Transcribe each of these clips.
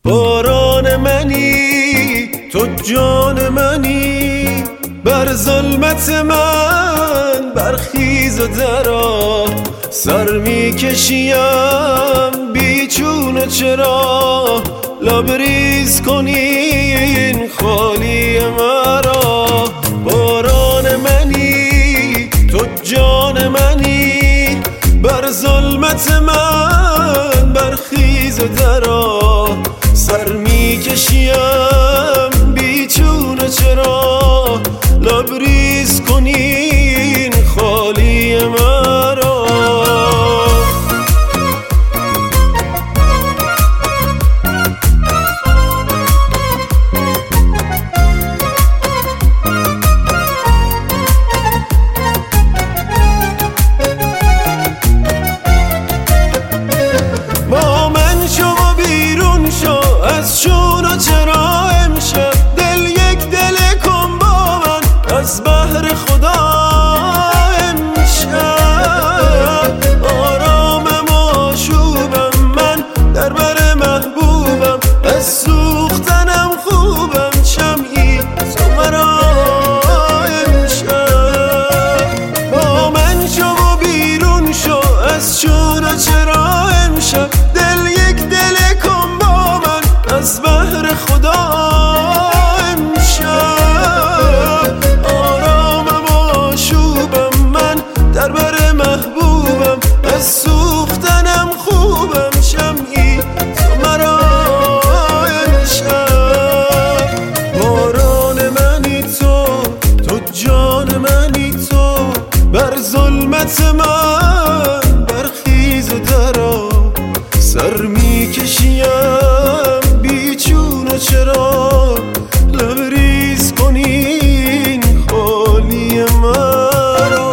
باران منی تو جان منی، بر ظلمت من برخیز و درآ. سر میکشیم بیچون چرا، لبریز کنین خالی مرا. باران منی تو جان منی، بر ظلمت من برخیز و درآ. سر میکشیم بیچون چرا، لبریز کنین خالی مرا. با من شو و بیرون شو از چون و چرا. امشب دل یک دل کن با من از بحر خدا. امشب آرامم و آشوبم، من در بر محبوبم، از سوختنم خوبم شمعی تو مرا. امشب با من شو و بیرون شو از چون و چرا. امشب دل یک دل کن با من از بحر خدا. امشب آرامم و آشوبم، من در بر محبوبم، از سوختنم خوبم شمعی تو مرا. امشب باران منی تو جان منی تو، بر ظلمت من برخیز و درآ. سر میکشیم بیچون و چرا، لبریز کنین خالی مرا.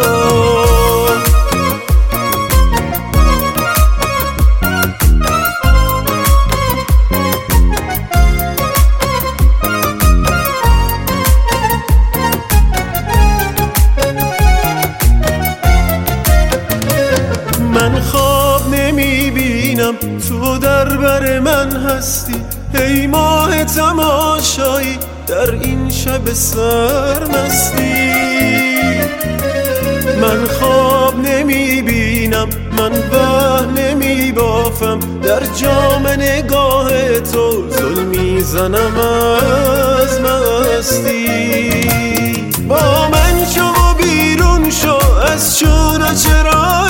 من خواب نمیبینم تو در بر من هستی، ای ماه تماشایی در این شب سرمستی. من خواب نمیبینم، من وهم نمیبافم، در جام نگاه تو زل میزنم از مستی. با من شو و بیرون شو از چون و چرا.